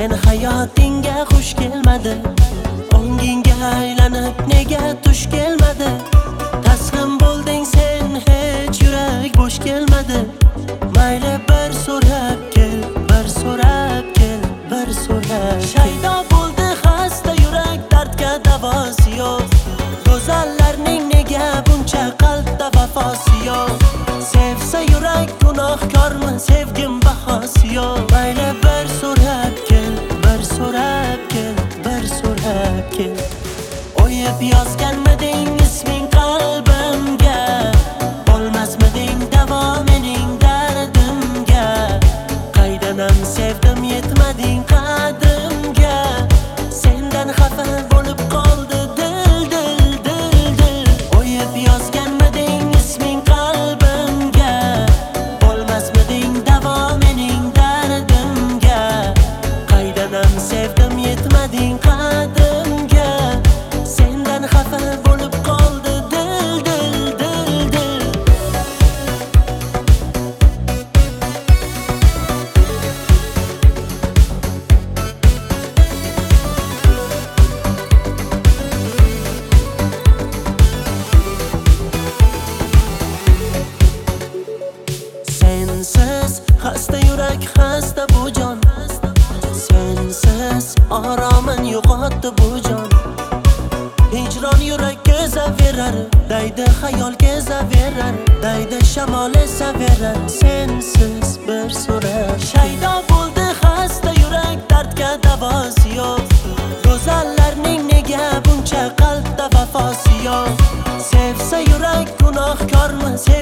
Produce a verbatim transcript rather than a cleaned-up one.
Sen hayotingga xush kelmadi, ongingga aylanib nega tush kelmadi? Taslim bo'lding sen, hech yurak bo'sh kelmadi. Mayli bir so'rab kel, bir so'rab kel, bir so'rab kel. Shaydo bo'ldi xasta yurak, dardga davosi yo'q. Go'zallarning nega buncha qalbda vafosi yo'q? Sevsa yurak gunohkormi, sevgim bahosi yo'q. Mayli bir so'rab kel, bir so'rab kel, bir so'rab kel. O'yib yozganmiding isming qalbimga? Bo'lmasmiding davo mening dardimga? Qaydanam sevdim yetmading qadrimga. Sendan xafa bo'lib qoldi dil dil dil dil. O'yib yozganmiding isming qalbimga? Bo'lmasmiding davo mening dardimga? Qaydanam sevdim yetmading qadrimga. Sendan xafa bo'lib qoldi dil dil dil dil. Sensiz xasta yurak, xasta bu jon. Sensiz oromin yo'qotdi bu jon. Hijron yurak kezaverar, daydi xayol kezaverar, daydi shamol esaverar. Sensiz bir so'rab shaydo bo'ldi xasta yurak, dardga davosi yo'q. Go'zallarning nega buncha qalbda vafosi yo'q? Sevsa yurak gunohkormi?